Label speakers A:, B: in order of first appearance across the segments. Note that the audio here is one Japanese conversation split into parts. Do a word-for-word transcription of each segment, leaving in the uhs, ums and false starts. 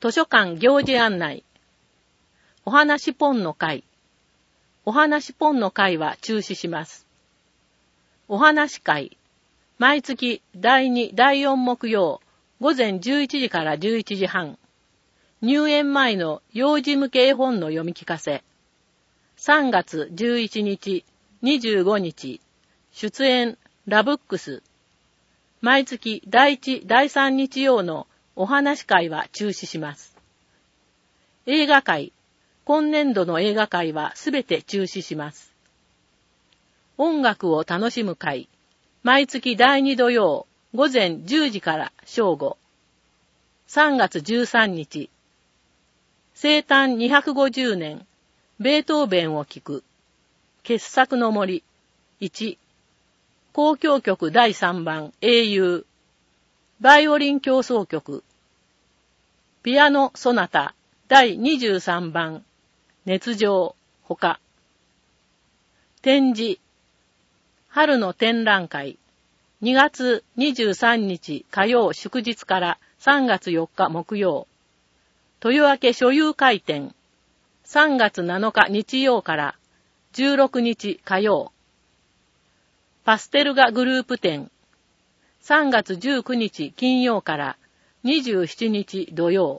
A: 図書館行事案内。お話ポンの会。お話ポンの会は中止します。お話会。毎月だいに、だいよん木曜、午前じゅういちじからじゅういちじはん。入園前の幼児向け絵本の読み聞かせ。さんがつじゅういちにち、にじゅうごにち。出演、ラブックス。毎月だいいち、だいさん日曜のお話会は中止します。映画会。今年度の映画会はすべて中止します。音楽を楽しむ会。毎月だいに土曜、午前じゅうじから正午。さんがつじゅうさんにち。生誕にひゃくごじゅうねん。ベートーベンを聴く。傑作の森。いち。交響曲だいさんばん英雄。バイオリン協奏曲。ピアノソナタだいにじゅうさんばん熱情ほか。展示。春の展覧会。にがつにじゅうさんにち火曜祝日からさんがつよっか木曜。豊明所有会展。さんがつなのか日曜からじゅうろくにち火曜。パステル画グループ展。さんがつじゅうくにち金曜からにじゅうしちにち土曜。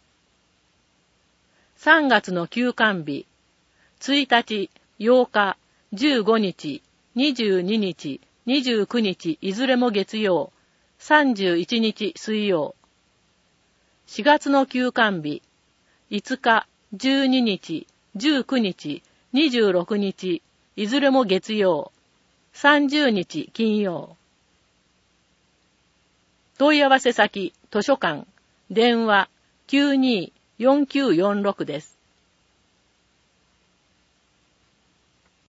A: さんがつの休館日。ついたち、ようか、じゅうごにち、にじゅうににち、にじゅうくにちいずれも月曜。さんじゅういちにち水曜。しがつの休館日。いつか、じゅうににち、じゅうくにち、にじゅうろくにちいずれも月曜。さんじゅうにち金曜。問い合わせ先、図書館、電話 きゅうにーよんきゅうよんろく です。